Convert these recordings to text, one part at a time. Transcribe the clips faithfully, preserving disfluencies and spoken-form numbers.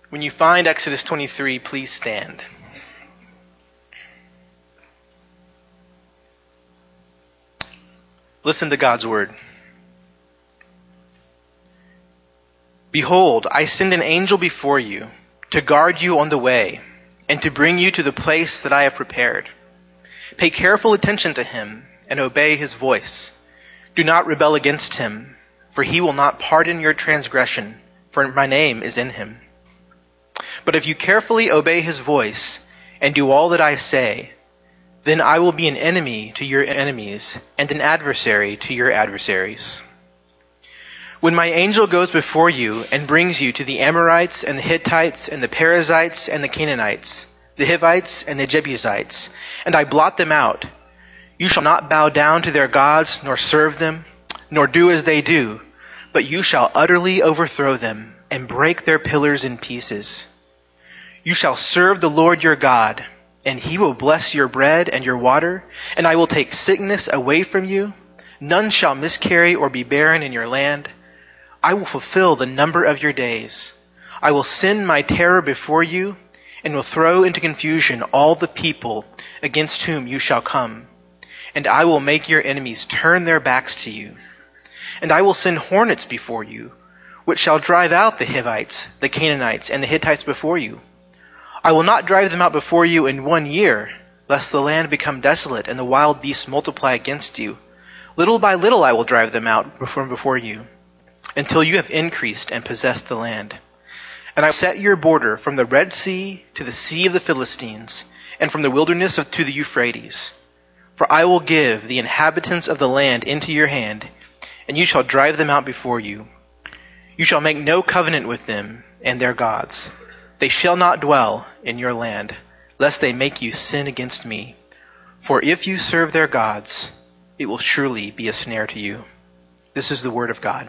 When you find Exodus twenty-three, please stand. Listen to God's word. Behold, I send an angel before you to guard you on the way and to bring you to the place that I have prepared. Pay careful attention to him and obey his voice. Do not rebel against him, for he will not pardon your transgression, for my name is in him. But if you carefully obey his voice and do all that I say, then I will be an enemy to your enemies and an adversary to your adversaries. When my angel goes before you and brings you to the Amorites and the Hittites and the Perizzites and the Canaanites, the Hivites and the Jebusites, and I blot them out, you shall not bow down to their gods, nor serve them, nor do as they do, but you shall utterly overthrow them and break their pillars in pieces. You shall serve the Lord your God, and he will bless your bread and your water, and I will take sickness away from you. None shall miscarry or be barren in your land. I will fulfill the number of your days. I will send my terror before you, and will throw into confusion all the people against whom you shall come. And I will make your enemies turn their backs to you. And I will send hornets before you, which shall drive out the Hivites, the Canaanites, and the Hittites before you. I will not drive them out before you in one year, lest the land become desolate and the wild beasts multiply against you. Little by little I will drive them out from before you, until you have increased and possessed the land. And I will set your border from the Red Sea to the Sea of the Philistines, and from the wilderness of, to the Euphrates. For I will give the inhabitants of the land into your hand, and you shall drive them out before you. You shall make no covenant with them and their gods. They shall not dwell in your land, lest they make you sin against me. For if you serve their gods, it will surely be a snare to you. This is the word of God.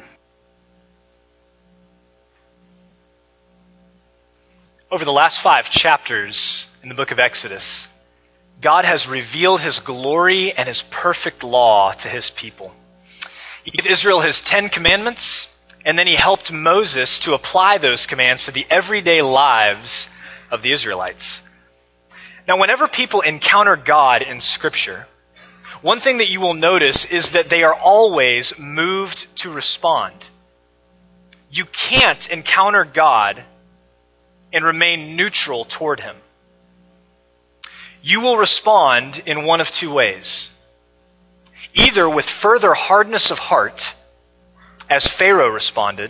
Over the last five chapters in the book of Exodus, God has revealed his glory and his perfect law to his people. He gave Israel his Ten Commandments, and then he helped Moses to apply those commands to the everyday lives of the Israelites. Now, whenever people encounter God in Scripture, one thing that you will notice is that they are always moved to respond. You can't encounter God and remain neutral toward him. You will respond in one of two ways. Either with further hardness of heart, as Pharaoh responded,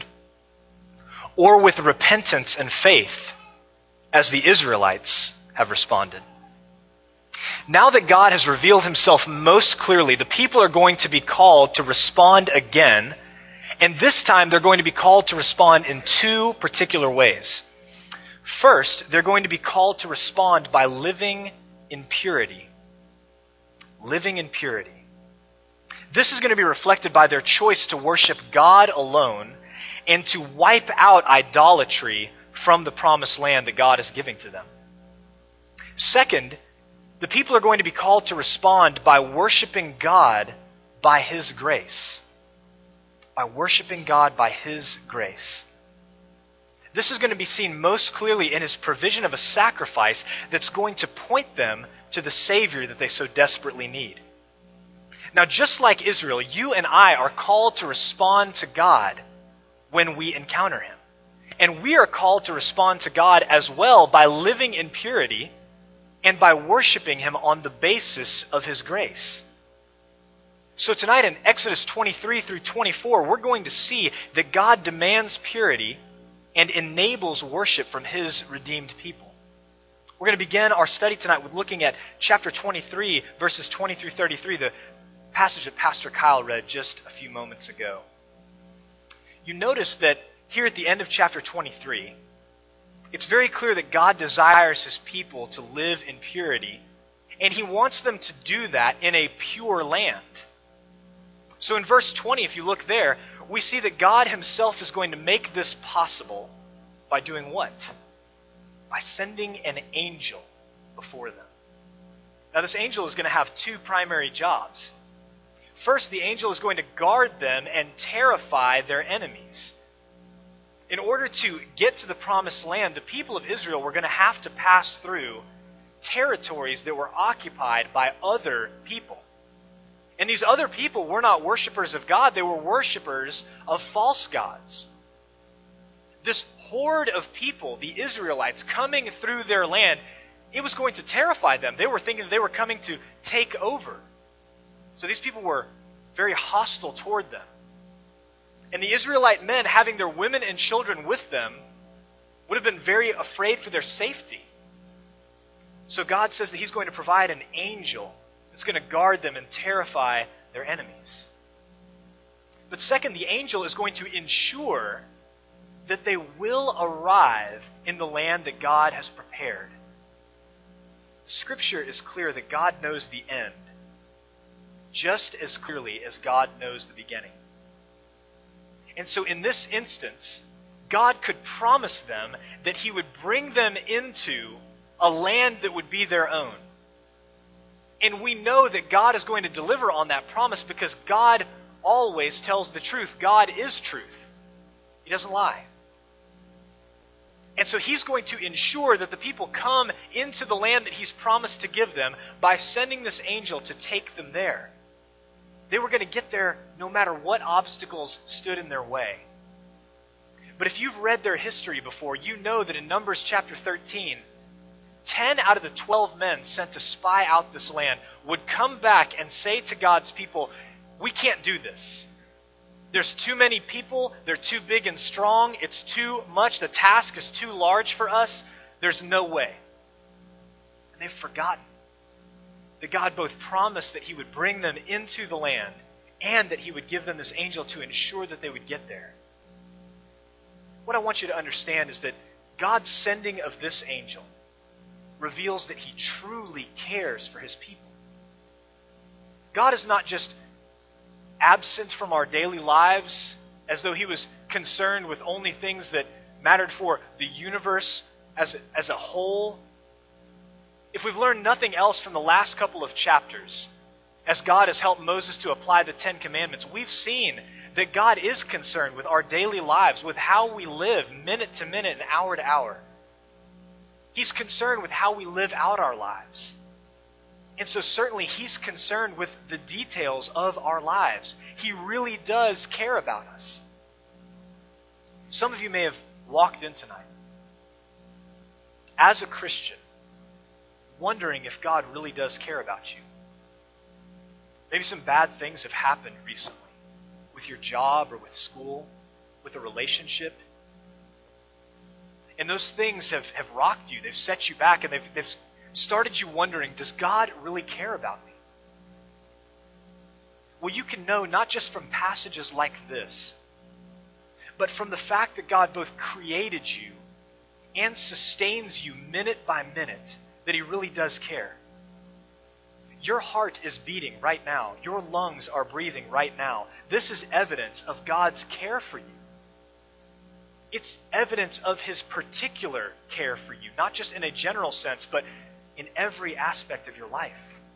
or with repentance and faith, as the Israelites have responded. Now that God has revealed himself most clearly, the people are going to be called to respond again, and this time they're going to be called to respond in two particular ways. First, they're going to be called to respond by living in purity. Living in purity. This is going to be reflected by their choice to worship God alone and to wipe out idolatry from the promised land that God is giving to them. Second, the people are going to be called to respond by worshiping God by his grace. By worshiping God by his grace. This is going to be seen most clearly in his provision of a sacrifice that's going to point them to the Savior that they so desperately need. Now, just like Israel, you and I are called to respond to God when we encounter him. And we are called to respond to God as well by living in purity and by worshiping him on the basis of his grace. So tonight in Exodus twenty-three through twenty-four, we're going to see that God demands purity and enables worship from his redeemed people. We're going to begin our study tonight with looking at chapter twenty-three, verses twenty through thirty-three, the passage that Pastor Kyle read just a few moments ago. You notice that here at the end of chapter twenty-three, it's very clear that God desires his people to live in purity, and he wants them to do that in a pure land. So in verse twenty, if you look there, we see that God himself is going to make this possible by doing what? By sending an angel before them. Now this angel is going to have two primary jobs. First, the angel is going to guard them and terrify their enemies. In order to get to the promised land, the people of Israel were going to have to pass through territories that were occupied by other people. And these other people were not worshipers of God, they were worshipers of false gods. This horde of people, the Israelites, coming through their land, it was going to terrify them. They were thinking they were coming to take over. So these people were very hostile toward them. And the Israelite men, having their women and children with them, would have been very afraid for their safety. So God says that He's going to provide an angel that's going to guard them and terrify their enemies. But second, the angel is going to ensure that they will arrive in the land that God has prepared. Scripture is clear that God knows the end, just as clearly as God knows the beginning. And so in this instance, God could promise them that He would bring them into a land that would be their own. And we know that God is going to deliver on that promise because God always tells the truth. God is truth. He doesn't lie. And so He's going to ensure that the people come into the land that He's promised to give them by sending this angel to take them there. They were going to get there no matter what obstacles stood in their way. But if you've read their history before, you know that in Numbers chapter thirteen, ten out of the twelve men sent to spy out this land would come back and say to God's people, "We can't do this. There's too many people. They're too big and strong. It's too much. The task is too large for us. There's no way." And they've forgotten that God both promised that He would bring them into the land and that He would give them this angel to ensure that they would get there. What I want you to understand is that God's sending of this angel reveals that He truly cares for His people. God is not just absent from our daily lives as though He was concerned with only things that mattered for the universe as, as a whole. If we've learned nothing else from the last couple of chapters, as God has helped Moses to apply the Ten Commandments, we've seen that God is concerned with our daily lives, with how we live minute to minute and hour to hour. He's concerned with how we live out our lives. And so certainly He's concerned with the details of our lives. He really does care about us. Some of you may have walked in tonight as a Christian, wondering if God really does care about you. Maybe some bad things have happened recently with your job or with school, with a relationship. And those things have, have rocked you. They've set you back and they've, they've started you wondering, does God really care about me? Well, you can know not just from passages like this, but from the fact that God both created you and sustains you minute by minute, that He really does care. Your heart is beating right now. Your lungs are breathing right now. This is evidence of God's care for you. It's evidence of His particular care for you, not just in a general sense, but in every aspect of your life.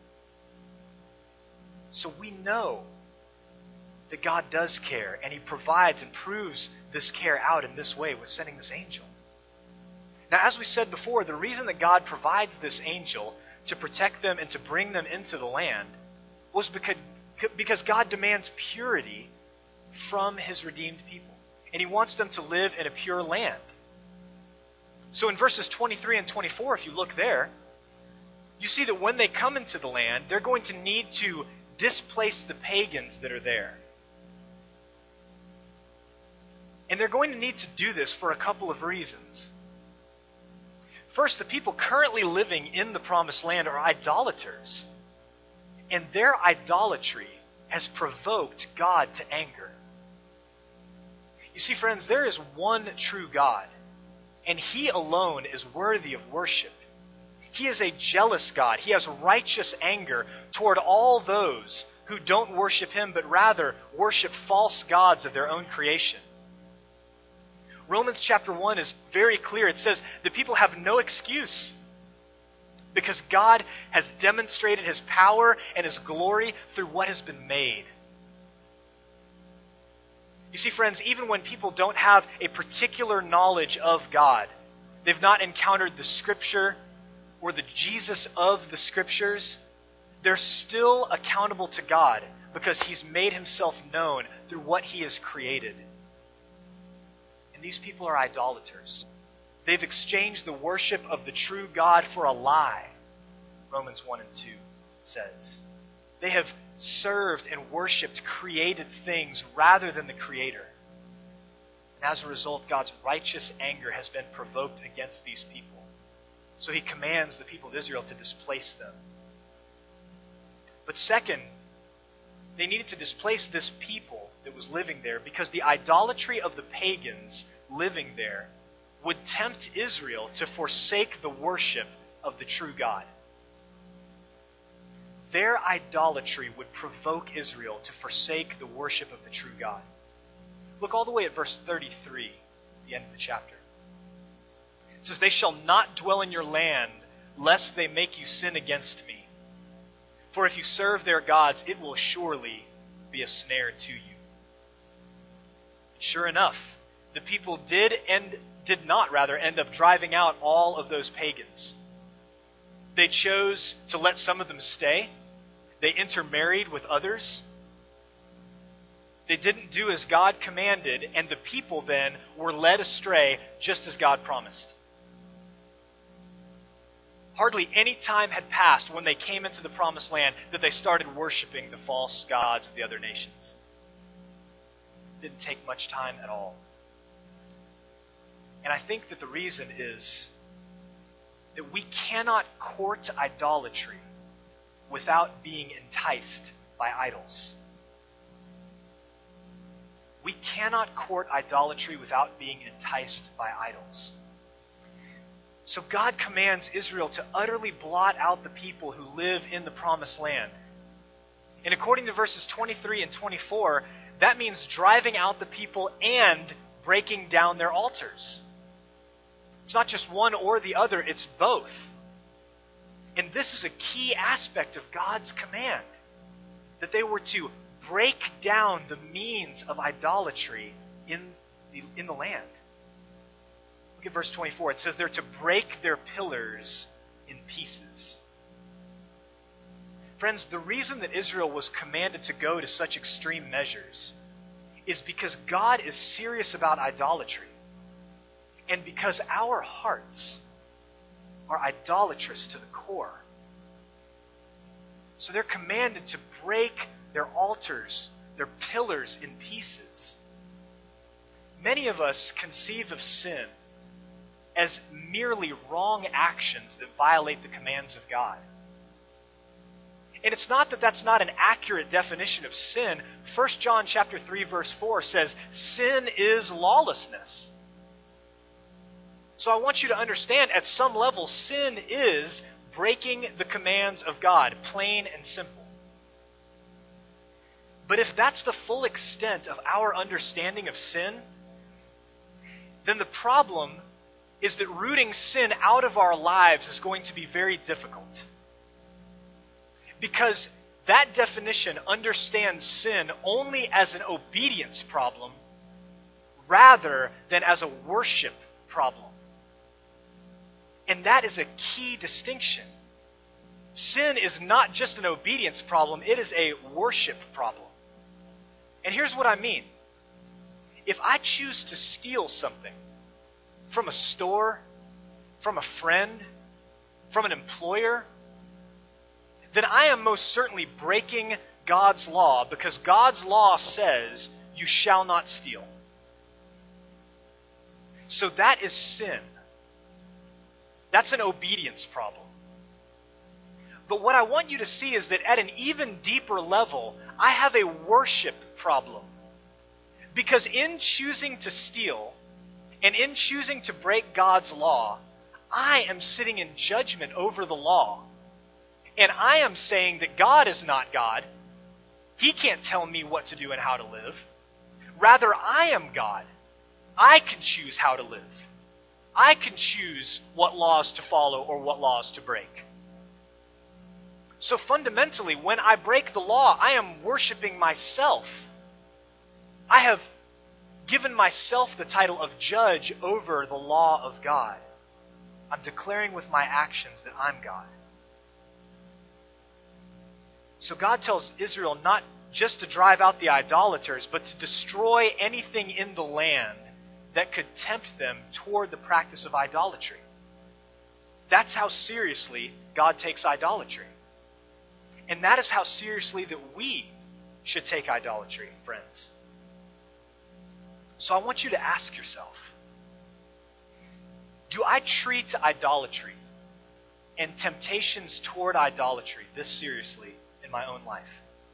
So we know that God does care, and He provides and proves this care out in this way with sending this angel. Now, as we said before, the reason that God provides this angel to protect them and to bring them into the land was because, because God demands purity from His redeemed people. And He wants them to live in a pure land. So in verses twenty-three and twenty-four, if you look there, you see that when they come into the land, they're going to need to displace the pagans that are there. And they're going to need to do this for a couple of reasons. First, the people currently living in the promised land are idolaters. And their idolatry has provoked God to anger. You see, friends, there is one true God, and He alone is worthy of worship. He is a jealous God. He has righteous anger toward all those who don't worship Him, but rather worship false gods of their own creation. Romans chapter one is very clear. It says the people have no excuse because God has demonstrated His power and His glory through what has been made. You see, friends, even when people don't have a particular knowledge of God, they've not encountered the Scripture or the Jesus of the Scriptures, they're still accountable to God because He's made Himself known through what He has created. And these people are idolaters. They've exchanged the worship of the true God for a lie, Romans one and two says. They have served and worshipped created things rather than the Creator. And as a result, God's righteous anger has been provoked against these people. So He commands the people of Israel to displace them. But second, they needed to displace this people that was living there because the idolatry of the pagans living there would tempt Israel to forsake the worship of the true God. Their idolatry would provoke Israel to forsake the worship of the true God. Look all the way at verse thirty-three, the end of the chapter. It says, "They shall not dwell in your land, lest they make you sin against me. For if you serve their gods, it will surely be a snare to you." Sure enough, the people did end, did not rather end up driving out all of those pagans. They chose to let some of them stay. They intermarried with others. They didn't do as God commanded, and the people then were led astray just as God promised. Hardly any time had passed when they came into the promised land that they started worshiping the false gods of the other nations. It didn't take much time at all. And I think that the reason is that we cannot court idolatry without being enticed by idols. We cannot court idolatry without being enticed by idols. So God commands Israel to utterly blot out the people who live in the promised land. And according to verses twenty-three and twenty-four, that means driving out the people and breaking down their altars. It's not just one or the other, it's both. And this is a key aspect of God's command, that they were to break down the means of idolatry in the, in the land. Look at verse twenty-four. It says they're to break their pillars in pieces. Friends, the reason that Israel was commanded to go to such extreme measures is because God is serious about idolatry. And because our hearts are idolatrous to the core. So they're commanded to break their altars, their pillars in pieces. Many of us conceive of sin as merely wrong actions that violate the commands of God. And it's not that that's not an accurate definition of sin. First John chapter three verse four says, sin is lawlessness. So I want you to understand, at some level, sin is breaking the commands of God, plain and simple. But if that's the full extent of our understanding of sin, then the problem is that rooting sin out of our lives is going to be very difficult. Because that definition understands sin only as an obedience problem rather than as a worship problem. And that is a key distinction. Sin is not just an obedience problem, it is a worship problem. And here's what I mean. If I choose to steal something from a store, from a friend, from an employer, then I am most certainly breaking God's law because God's law says you shall not steal. So that is sin. That's an obedience problem. But what I want you to see is that at an even deeper level, I have a worship problem. Because in choosing to steal, and in choosing to break God's law, I am sitting in judgment over the law. And I am saying that God is not God. He can't tell me what to do and how to live. Rather, I am God. I can choose how to live. I can choose what laws to follow or what laws to break. So fundamentally, when I break the law, I am worshiping myself. I have given myself the title of judge over the law of God. I'm declaring with my actions that I'm God. So God tells Israel not just to drive out the idolaters, but to destroy anything in the land that could tempt them toward the practice of idolatry. That's how seriously God takes idolatry. And that is how seriously that we should take idolatry, friends. So I want you to ask yourself, do I treat idolatry and temptations toward idolatry this seriously in my own life?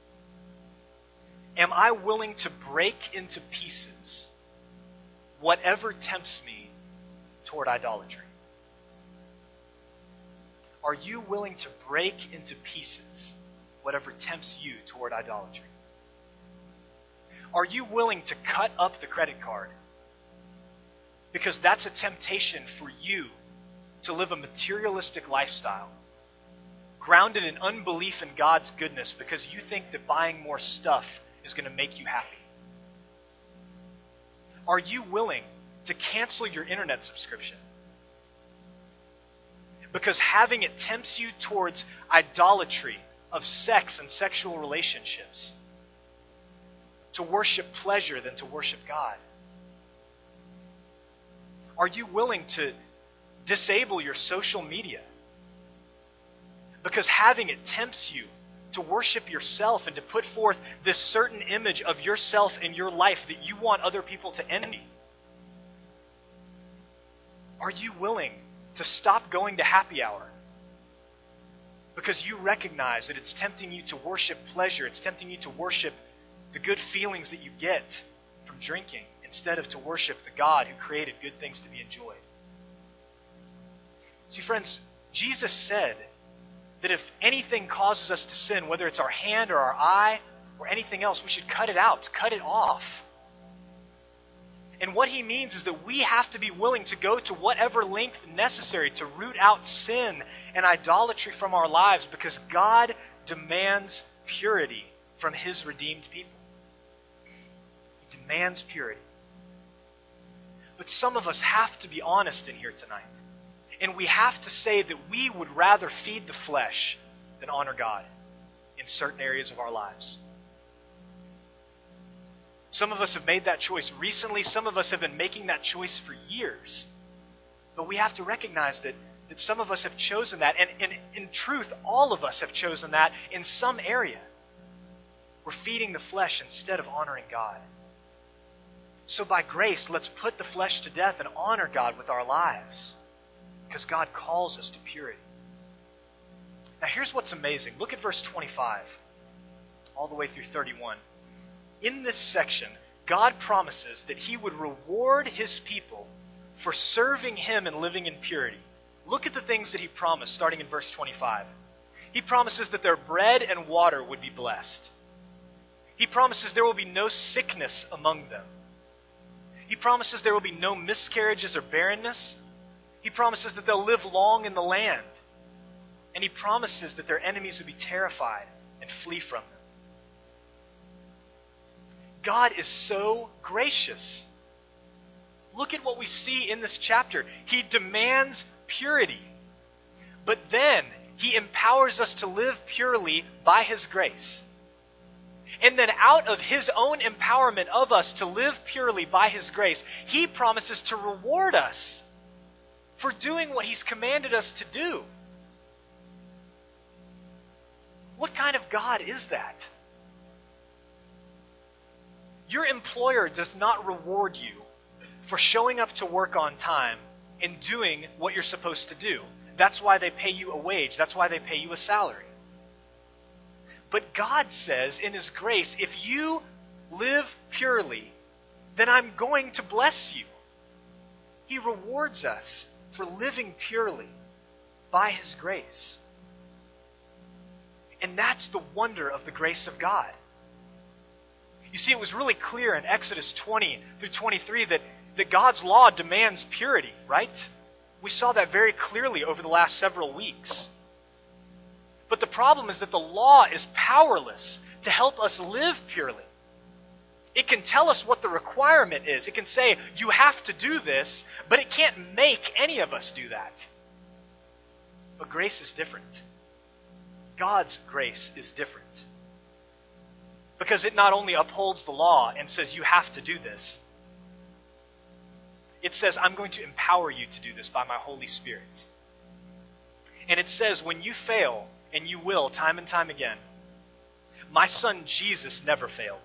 Am I willing to break into pieces whatever tempts me toward idolatry? Are you willing to break into pieces whatever tempts you toward idolatry? Are you willing to cut up the credit card? Because that's a temptation for you to live a materialistic lifestyle, grounded in unbelief in God's goodness because you think that buying more stuff is going to make you happy. Are you willing to cancel your internet subscription because having it tempts you towards idolatry of sex and sexual relationships, to worship pleasure than to worship God? Are you willing to disable your social media because having it tempts you to worship yourself and to put forth this certain image of yourself in your life that you want other people to envy? Are you willing to stop going to happy hour because you recognize that it's tempting you to worship pleasure, it's tempting you to worship the good feelings that you get from drinking instead of to worship the God who created good things to be enjoyed? See, friends, Jesus said that if anything causes us to sin, whether it's our hand or our eye or anything else, we should cut it out, cut it off. And what he means is that we have to be willing to go to whatever length necessary to root out sin and idolatry from our lives because God demands purity from his redeemed people. He demands purity. But some of us have to be honest in here tonight. And we have to say that we would rather feed the flesh than honor God in certain areas of our lives. Some of us have made that choice recently. Some of us have been making that choice for years. But we have to recognize that, that some of us have chosen that. And, and in truth, all of us have chosen that in some area. We're feeding the flesh instead of honoring God. So by grace, let's put the flesh to death and honor God with our lives. Because God calls us to purity. Now here's what's amazing. Look at verse twenty-five, all the way through thirty-one. In this section, God promises that he would reward his people for serving him and living in purity. Look at the things that he promised, starting in verse twenty-five. He promises that their bread and water would be blessed. He promises there will be no sickness among them. He promises there will be no miscarriages or barrenness. He promises that they'll live long in the land. And he promises that their enemies will be terrified and flee from them. God is so gracious. Look at what we see in this chapter. He demands purity. But then he empowers us to live purely by his grace. And then out of his own empowerment of us to live purely by his grace, he promises to reward us for doing what he's commanded us to do. What kind of God is that? Your employer does not reward you for showing up to work on time and doing what you're supposed to do. That's why they pay you a wage. That's why they pay you a salary. But God says in his grace, if you live purely, then I'm going to bless you. He rewards us for living purely by his grace. And that's the wonder of the grace of God. You see, it was really clear in Exodus twenty through twenty-three that, that God's law demands purity, right? We saw that very clearly over the last several weeks. But the problem is that the law is powerless to help us live purely. It can tell us what the requirement is. It can say, you have to do this, but it can't make any of us do that. But grace is different. God's grace is different. Because it not only upholds the law and says you have to do this, it says, I'm going to empower you to do this by my Holy Spirit. And it says, when you fail, and you will time and time again, my son Jesus never failed.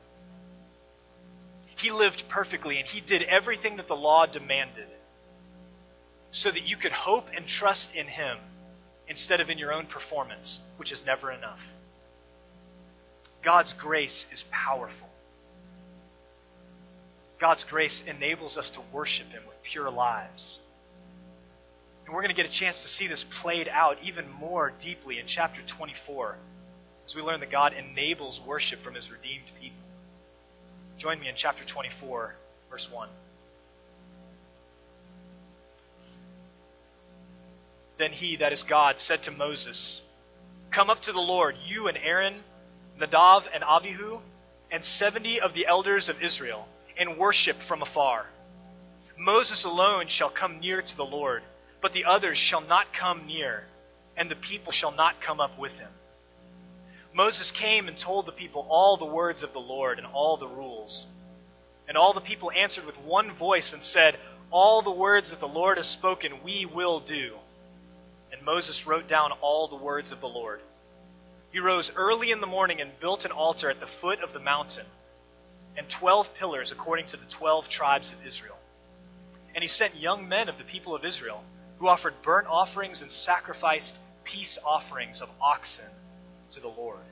He lived perfectly, and he did everything that the law demanded so that you could hope and trust in him instead of in your own performance, which is never enough. God's grace is powerful. God's grace enables us to worship him with pure lives. And we're going to get a chance to see this played out even more deeply in chapter twenty-four as we learn that God enables worship from his redeemed people. Join me in chapter twenty-four, verse one. Then he, that is God, said to Moses, come up to the Lord, you and Aaron, Nadav and Abihu, and seventy of the elders of Israel, and worship from afar. Moses alone shall come near to the Lord, but the others shall not come near, and the people shall not come up with him. Moses came and told the people all the words of the Lord and all the rules. And all the people answered with one voice and said, all the words that the Lord has spoken we will do. And Moses wrote down all the words of the Lord. He rose early in the morning and built an altar at the foot of the mountain, and twelve pillars according to the twelve tribes of Israel. And he sent young men of the people of Israel, who offered burnt offerings and sacrificed peace offerings of oxen to the Lord.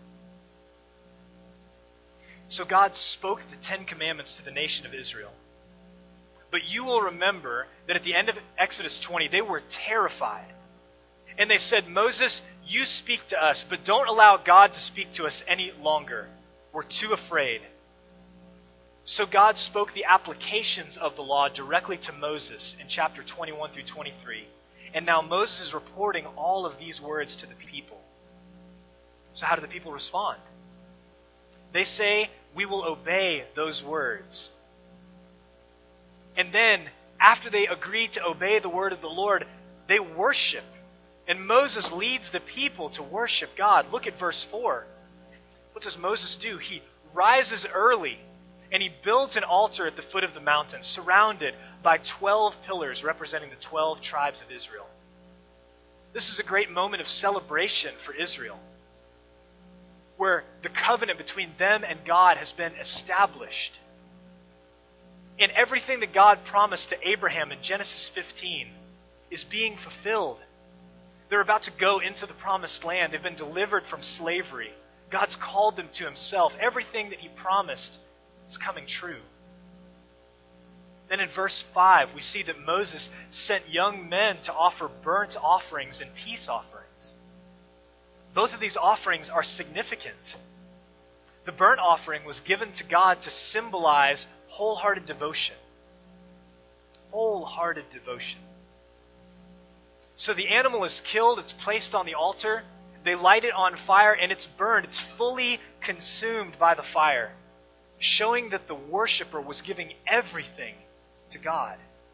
So God spoke the Ten Commandments to the nation of Israel. But you will remember that at the end of Exodus twenty, they were terrified. And they said, Moses, you speak to us, but don't allow God to speak to us any longer. We're too afraid. So God spoke the applications of the law directly to Moses in chapter twenty-one through twenty-three. And now Moses is reporting all of these words to the people. So how do the people respond? They say, we will obey those words. And then, after they agree to obey the word of the Lord, they worship. And Moses leads the people to worship God. Look at verse four. What does Moses do? He rises early and he builds an altar at the foot of the mountain, surrounded by twelve pillars representing the twelve tribes of Israel. This is a great moment of celebration for Israel, where the covenant between them and God has been established. And everything that God promised to Abraham in Genesis fifteen is being fulfilled. They're about to go into the promised land. They've been delivered from slavery. God's called them to himself. Everything that he promised is coming true. Then in verse five, we see that Moses sent young men to offer burnt offerings and peace offerings. Both of these offerings are significant. The burnt offering was given to God to symbolize wholehearted devotion. Wholehearted devotion. So the animal is killed, it's placed on the altar, they light it on fire, and it's burned. It's fully consumed by the fire, showing that the worshiper was giving everything to God.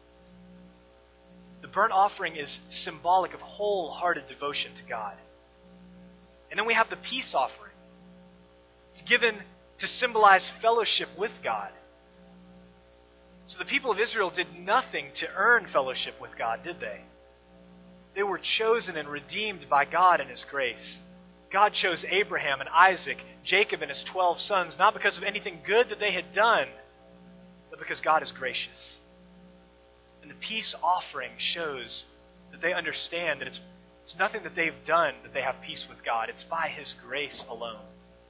The burnt offering is symbolic of wholehearted devotion to God. And then we have the peace offering. It's given to symbolize fellowship with God. So the people of Israel did nothing to earn fellowship with God, did they? They were chosen and redeemed by God and his grace. God chose Abraham and Isaac, Jacob and his twelve sons, not because of anything good that they had done, but because God is gracious. And the peace offering shows that they understand that it's, it's nothing that they've done that they have peace with God. It's by his grace alone.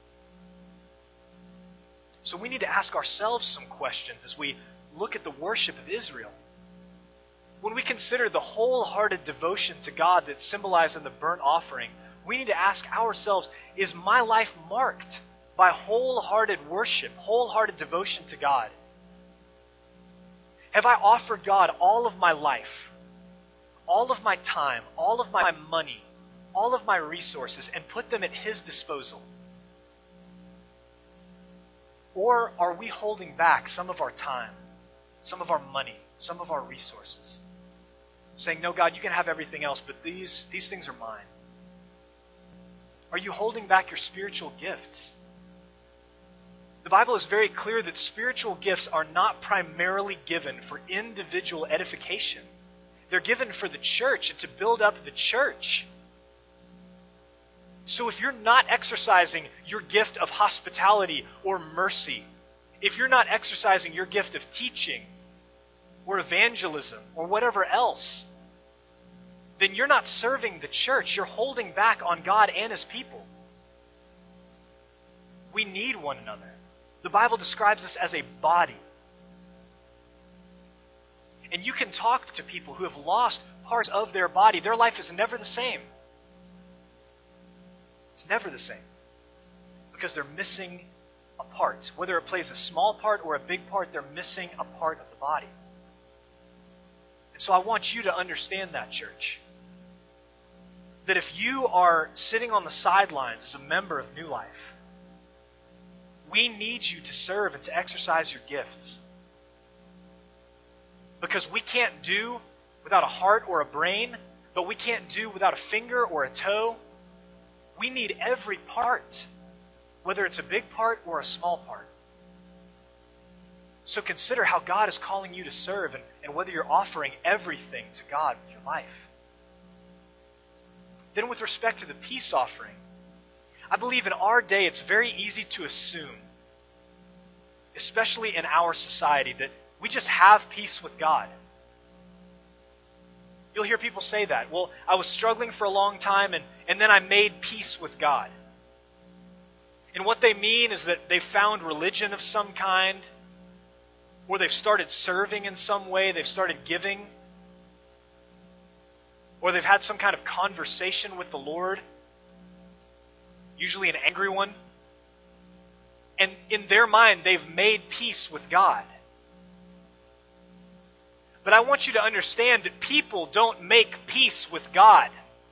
So we need to ask ourselves some questions as we look at the worship of Israel. When we consider the wholehearted devotion to God that's symbolized in the burnt offering, we need to ask ourselves, is my life marked by wholehearted worship, wholehearted devotion to God? Have I offered God all of my life, all of my time, all of my money, all of my resources, and put them at his disposal? Or are we holding back some of our time, some of our money, some of our resources? Saying, no, God, you can have everything else, but these, these things are mine. Are you holding back your spiritual gifts? The Bible is very clear that spiritual gifts are not primarily given for individual edification. They're given for the church and to build up the church. So if you're not exercising your gift of hospitality or mercy, if you're not exercising your gift of teaching or evangelism or whatever else, then you're not serving the church. You're holding back on God and His people. We need one another. The Bible describes us as a body. And you can talk to people who have lost parts of their body. Their life is never the same. It's never the same. Because they're missing a part. Whether it plays a small part or a big part, they're missing a part of the body. And so I want you to understand that, church. That if you are sitting on the sidelines as a member of New Life, we need you to serve and to exercise your gifts. Because we can't do without a heart or a brain, but we can't do without a finger or a toe. We need every part, whether it's a big part or a small part. So consider how God is calling you to serve and, and whether you're offering everything to God with your life. Then with respect to the peace offering, I believe in our day it's very easy to assume, especially in our society, that we just have peace with God. You'll hear people say that. Well, I was struggling for a long time and, and then I made peace with God. And what they mean is that they've found religion of some kind, or they've started serving in some way, they've started giving, or they've had some kind of conversation with the Lord, usually an angry one. And in their mind, they've made peace with God. But I want you to understand that people don't make peace with God.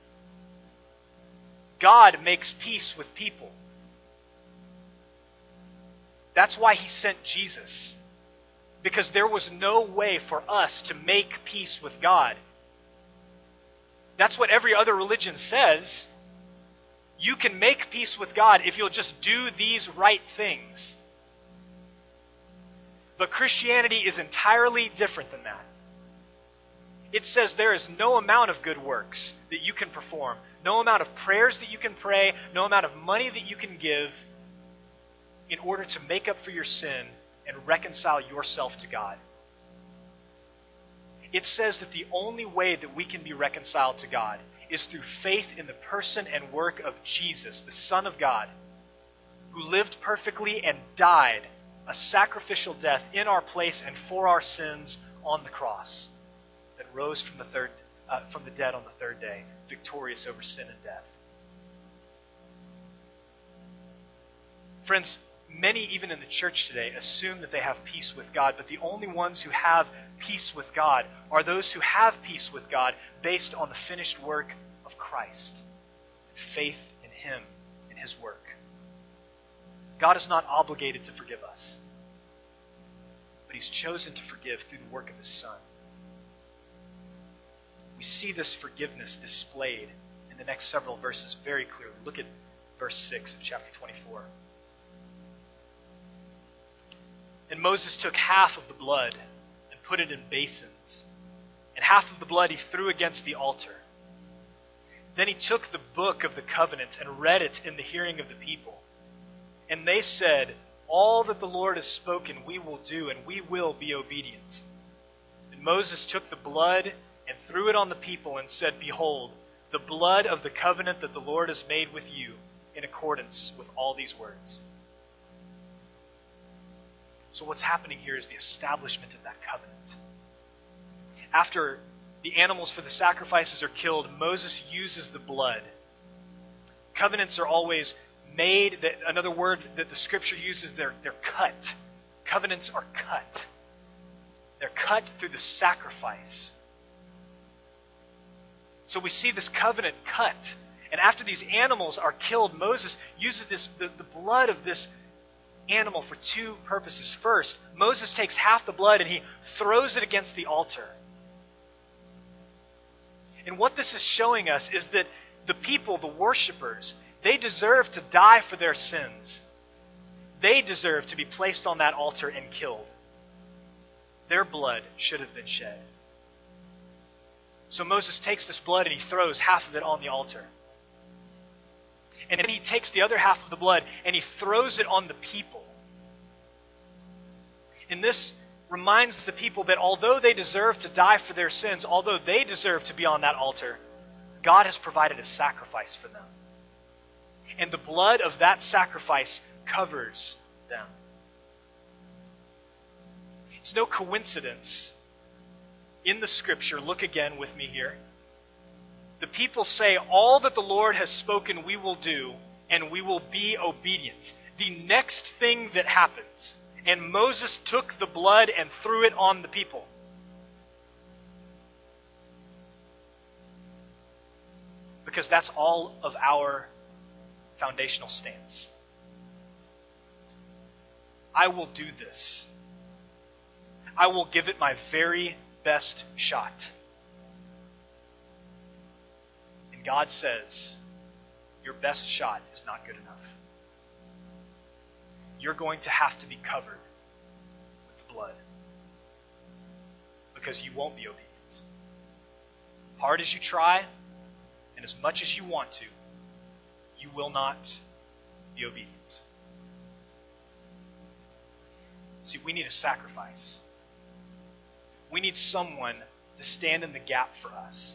God makes peace with people. That's why He sent Jesus. Because there was no way for us to make peace with God. That's what every other religion says. You can make peace with God if you'll just do these right things. But Christianity is entirely different than that. It says there is no amount of good works that you can perform, no amount of prayers that you can pray, no amount of money that you can give in order to make up for your sin and reconcile yourself to God. It says that the only way that we can be reconciled to God is through faith in the person and work of Jesus, the Son of God, who lived perfectly and died a sacrificial death in our place and for our sins on the cross, that rose from the third uh, from the dead on the third day, victorious over sin and death. Friends, many even in the church today assume that they have peace with God, but the only ones who have peace with God are those who have peace with God based on the finished work of Christ, faith in Him and His work. God is not obligated to forgive us, but He's chosen to forgive through the work of His Son. We see this forgiveness displayed in the next several verses very clearly. Look at verse six of chapter twenty-four. And Moses took half of the blood and put it in basins, and half of the blood he threw against the altar. Then he took the book of the covenant and read it in the hearing of the people. And they said, all that the Lord has spoken we will do, and we will be obedient. And Moses took the blood and threw it on the people and said, behold, the blood of the covenant that the Lord has made with you in accordance with all these words. So what's happening here is the establishment of that covenant. After the animals for the sacrifices are killed, Moses uses the blood. Covenants are always made. That, another word that the Scripture uses, they're, they're cut. Covenants are cut. They're cut through the sacrifice. So we see this covenant cut. And after these animals are killed, Moses uses this the, the blood of this animal for two purposes. First, Moses takes half the blood and he throws it against the altar. And what this is showing us is that the people, the worshipers, they deserve to die for their sins. They deserve to be placed on that altar and killed. Their blood should have been shed. So Moses takes this blood and he throws half of it on the altar. And then he takes the other half of the blood and he throws it on the people. And this reminds the people that although they deserve to die for their sins, although they deserve to be on that altar, God has provided a sacrifice for them. And the blood of that sacrifice covers them. It's no coincidence. In the scripture, look again with me here. The people say, all that the Lord has spoken we will do, and we will be obedient. The next thing that happens, and Moses took the blood and threw it on the people. Because that's all of our foundational stance. I will do this. I will give it my very best shot. And God says, your best shot is not good enough. You're going to have to be covered with blood. Because you won't be obedient. Hard as you try, and as much as you want to, you will not be obedient. See, we need a sacrifice. We need someone to stand in the gap for us.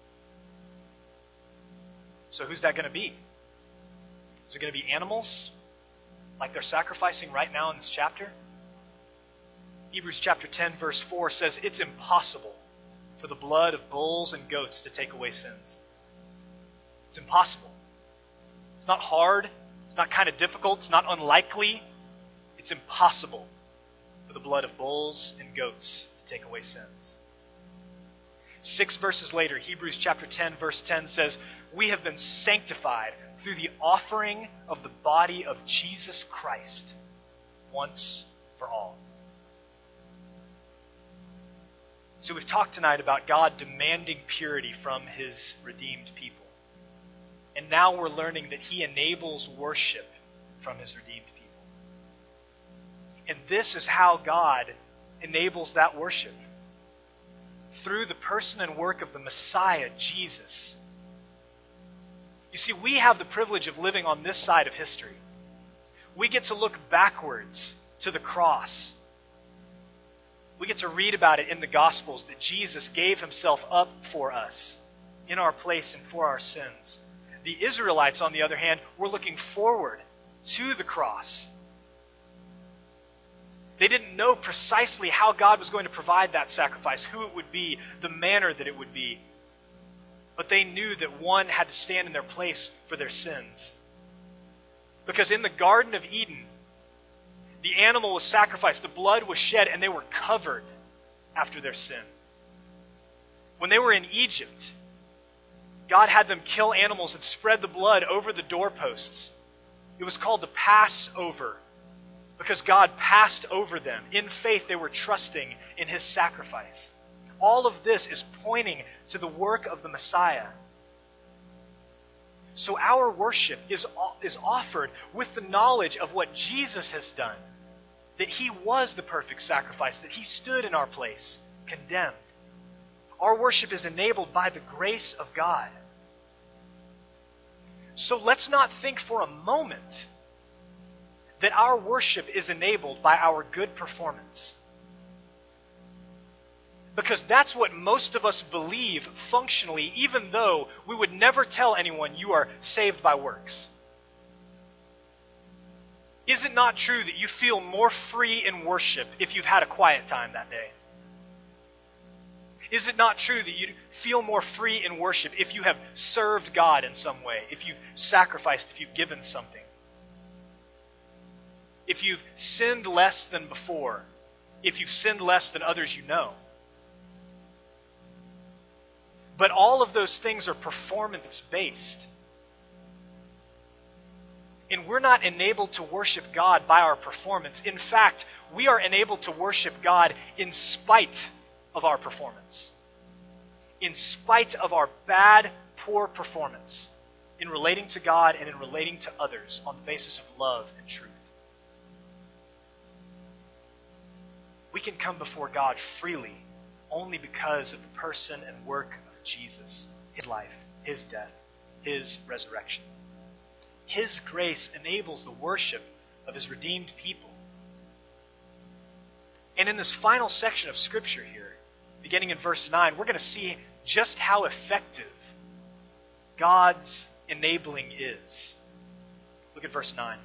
So who's that going to be? Is it going to be animals, like they're sacrificing right now in this chapter? Hebrews chapter ten, verse four says it's impossible for the blood of bulls and goats to take away sins. It's impossible. It's not hard. It's not kind of difficult. It's not unlikely. It's impossible for the blood of bulls and goats to take away sins. Six verses later, Hebrews chapter ten, verse ten says, we have been sanctified through the offering of the body of Jesus Christ once for all. So we've talked tonight about God demanding purity from His redeemed people. And now we're learning that He enables worship from His redeemed people. And this is how God enables that worship. Through the person and work of the Messiah, Jesus. You see, we have the privilege of living on this side of history. We get to look backwards to the cross. We get to read about it in the Gospels that Jesus gave Himself up for us in our place and for our sins. The Israelites, on the other hand, were looking forward to the cross. They didn't know precisely how God was going to provide that sacrifice, who it would be, the manner that it would be. But they knew that one had to stand in their place for their sins. Because in the Garden of Eden, the animal was sacrificed, the blood was shed, and they were covered after their sin. When they were in Egypt, God had them kill animals and spread the blood over the doorposts. It was called the Passover because God passed over them. In faith, they were trusting in His sacrifice. All of this is pointing to the work of the Messiah. So our worship is, is offered with the knowledge of what Jesus has done. That He was the perfect sacrifice, that He stood in our place, condemned. Our worship is enabled by the grace of God. So let's not think for a moment that our worship is enabled by our good performance. Because that's what most of us believe functionally, even though we would never tell anyone you are saved by works. Is it not true that you feel more free in worship if you've had a quiet time that day? Is it not true that you feel more free in worship if you have served God in some way, if you've sacrificed, if you've given something? If you've sinned less than before, if you've sinned less than others you know? But all of those things are performance-based. And we're not enabled to worship God by our performance. In fact, we are enabled to worship God in spite of our performance. In spite of our bad, poor performance in relating to God and in relating to others on the basis of love and truth. We can come before God freely only because of the person and work of Jesus, his life, his death, his resurrection. His grace enables the worship of his redeemed people. And in this final section of Scripture here, beginning in verse nine, we're going to see just how effective God's enabling is. Look at verse nine.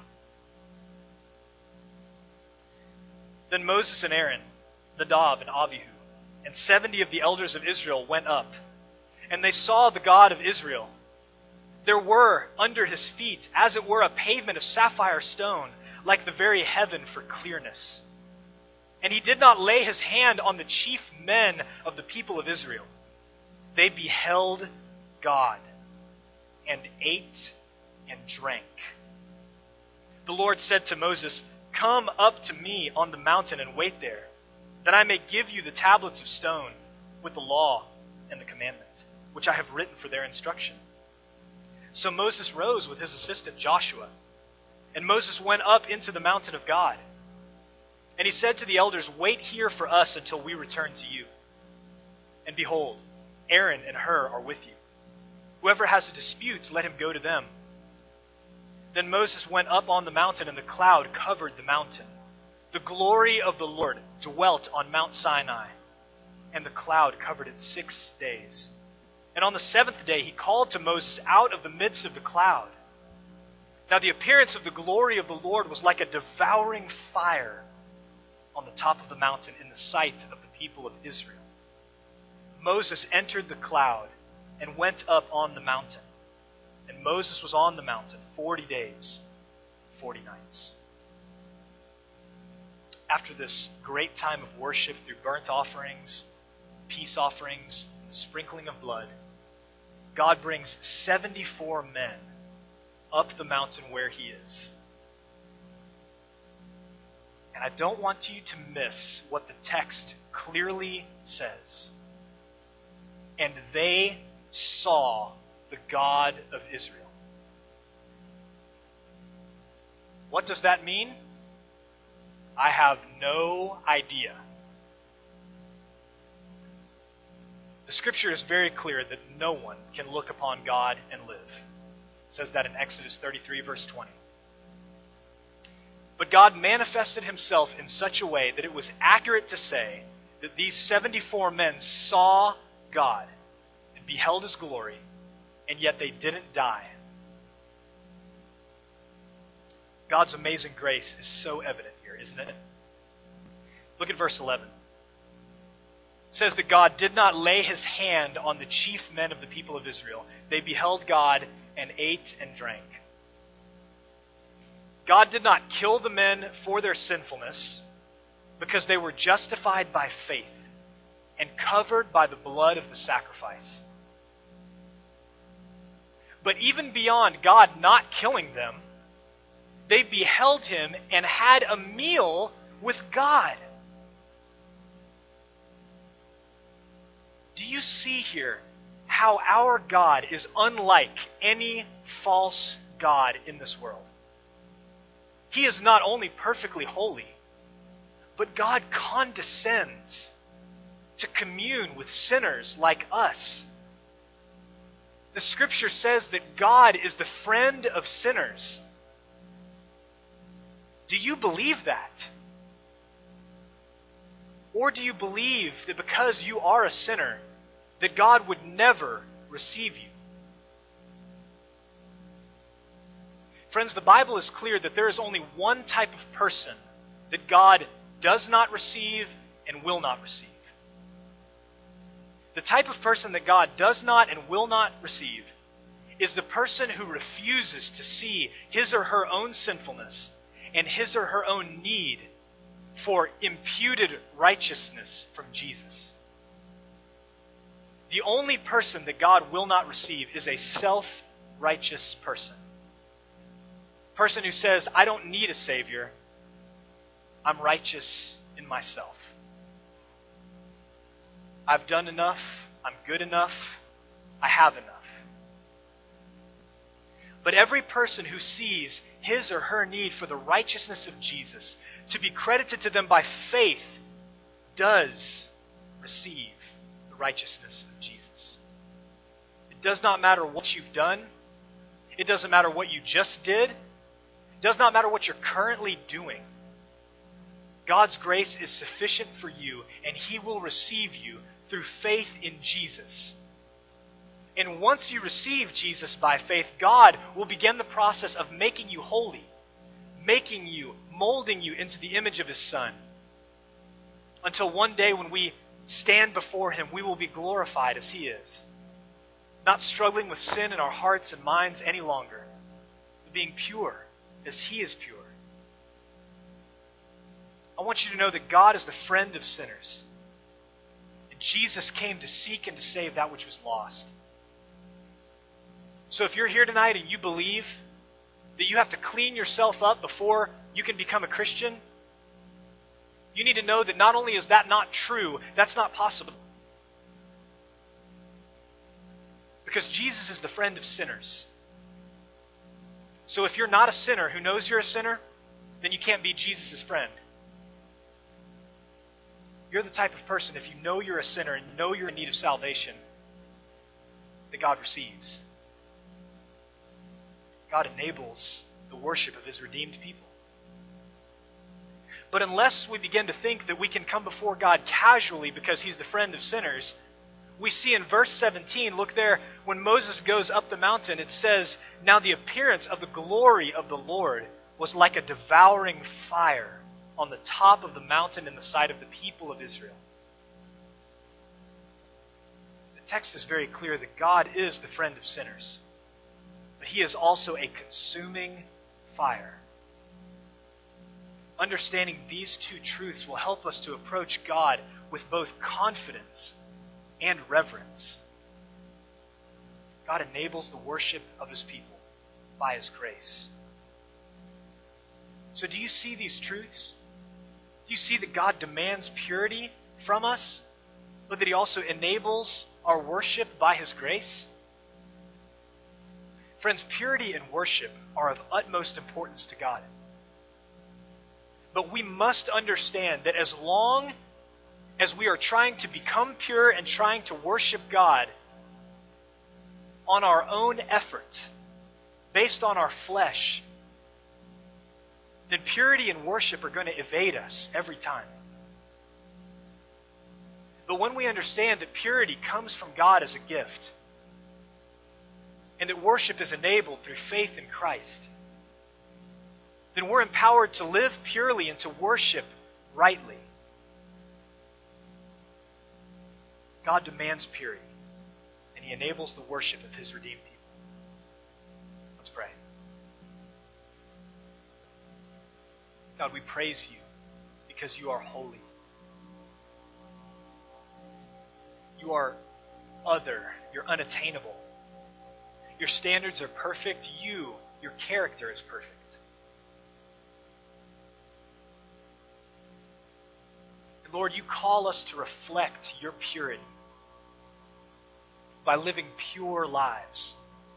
Then Moses and Aaron, Nadab and Abihu, and seventy of the elders of Israel went up, and they saw the God of Israel. There were under his feet, as it were, a pavement of sapphire stone, like the very heaven for clearness. And he did not lay his hand on the chief men of the people of Israel. They beheld God, and ate and drank. The Lord said to Moses, "Come up to me on the mountain and wait there, that I may give you the tablets of stone with the law and the commandment, which I have written for their instruction." So Moses rose with his assistant Joshua, and Moses went up into the mountain of God. And he said to the elders, "Wait here for us until we return to you. And behold, Aaron and Hur are with you. Whoever has a dispute, let him go to them." Then Moses went up on the mountain, and the cloud covered the mountain. The glory of the Lord dwelt on Mount Sinai, and the cloud covered it six days. And on the seventh day he called to Moses out of the midst of the cloud. Now the appearance of the glory of the Lord was like a devouring fire on the top of the mountain in the sight of the people of Israel. Moses entered the cloud and went up on the mountain. And Moses was on the mountain forty days, forty nights. After this great time of worship through burnt offerings, peace offerings, and the sprinkling of blood, God brings seventy-four men up the mountain where he is. And I don't want you to miss what the text clearly says. And they saw the God of Israel. What does that mean? I have no idea. The Scripture is very clear that no one can look upon God and live. It says that in Exodus thirty-three, verse twenty. But God manifested himself in such a way that it was accurate to say that these seventy-four men saw God and beheld his glory, and yet they didn't die. God's amazing grace is so evident here, isn't it? Look at verse eleven. It says that God did not lay his hand on the chief men of the people of Israel. They beheld God and ate and drank. God did not kill the men for their sinfulness, because they were justified by faith and covered by the blood of the sacrifice. But even beyond God not killing them, they beheld him and had a meal with God. Do you see here how our God is unlike any false god in this world? He is not only perfectly holy, but God condescends to commune with sinners like us. The Scripture says that God is the friend of sinners. Do you believe that? Or do you believe that because you are a sinner, that God would never receive you? Friends, the Bible is clear that there is only one type of person that God does not receive and will not receive. The type of person that God does not and will not receive is the person who refuses to see his or her own sinfulness and his or her own need for imputed righteousness from Jesus. The only person that God will not receive is a self-righteous person. person who says, I don't need a Savior, I'm righteous in myself. I've done enough, I'm good enough, I have enough. But every person who sees his or her need for the righteousness of Jesus to be credited to them by faith does receive the righteousness of Jesus. It does not matter what you've done. It doesn't matter what you just did. It does not matter what you're currently doing. God's grace is sufficient for you, and He will receive you through faith in Jesus. And once you receive Jesus by faith, God will begin the process of making you holy, making you, molding you into the image of His Son. Until one day when we stand before Him, we will be glorified as He is. Not struggling with sin in our hearts and minds any longer, but being pure as He is pure. I want you to know that God is the friend of sinners. And Jesus came to seek and to save that which was lost. So if you're here tonight and you believe that you have to clean yourself up before you can become a Christian, you need to know that not only is that not true, that's not possible. Because Jesus is the friend of sinners. So if you're not a sinner who knows you're a sinner, then you can't be Jesus' friend. You're the type of person, if you know you're a sinner and know you're in need of salvation, that God receives. God enables the worship of His redeemed people. But unless we begin to think that we can come before God casually because He's the friend of sinners, we see in verse seventeen, look there, when Moses goes up the mountain, it says, "Now the appearance of the glory of the Lord was like a devouring fire on the top of the mountain in the sight of the people of Israel." The text is very clear that God is the friend of sinners. But He is also a consuming fire. Understanding these two truths will help us to approach God with both confidence and reverence. God enables the worship of His people by His grace. So do you see these truths? Do you see that God demands purity from us, but that He also enables our worship by His grace? Friends, purity and worship are of utmost importance to God. But we must understand that as long as we are trying to become pure and trying to worship God on our own effort, based on our flesh, then purity and worship are going to evade us every time. But when we understand that purity comes from God as a gift, and that worship is enabled through faith in Christ, then we're empowered to live purely and to worship rightly. God demands purity, and He enables the worship of His redeemed people. Let's pray. God, we praise You because You are holy. You are other. You're unattainable. Your standards are perfect. You, your character is perfect. And Lord, You call us to reflect Your purity by living pure lives.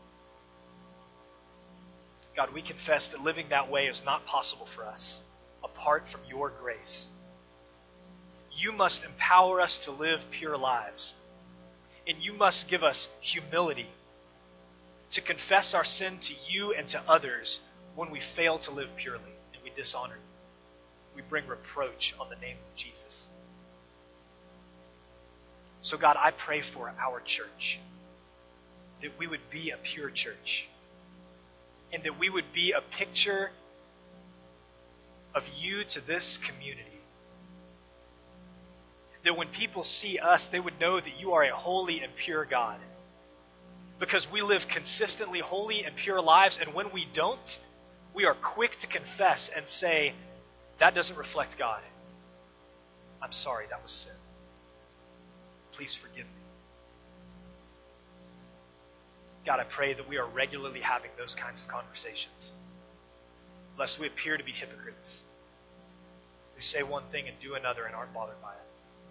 God, we confess that living that way is not possible for us apart from Your grace. You must empower us to live pure lives. And You must give us humility to confess our sin to You and to others when we fail to live purely and we dishonor You. We bring reproach on the name of Jesus. So God, I pray for our church, that we would be a pure church, and that we would be a picture of You to this community. That when people see us, they would know that You are a holy and pure God. Because we live consistently holy and pure lives, and when we don't, we are quick to confess and say, that doesn't reflect God. I'm sorry, that was sin. Please forgive me. God, I pray that we are regularly having those kinds of conversations. lest we appear to be hypocrites who say one thing and do another and aren't bothered by it.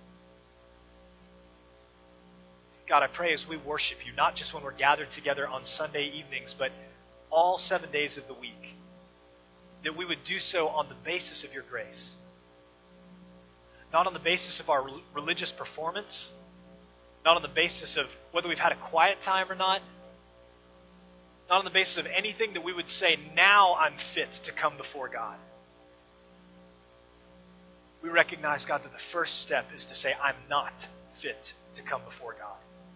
God, I pray as we worship you, not just when we're gathered together on Sunday evenings, but all seven days of the week, that we would do so on the basis of your grace. Not on the basis of our religious performance, not on the basis of whether we've had a quiet time or not, not on the basis of anything that we would say, now I'm fit to come before God. We recognize, God, that the first step is to say, I'm not fit to come before God.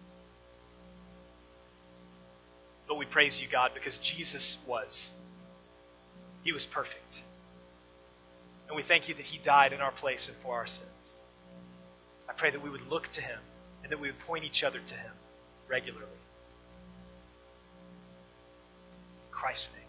But we praise you, God, because Jesus was. He was perfect. And we thank you that he died in our place and for our sins. I pray that we would look to him and that we would point each other to him regularly. In Christ's name.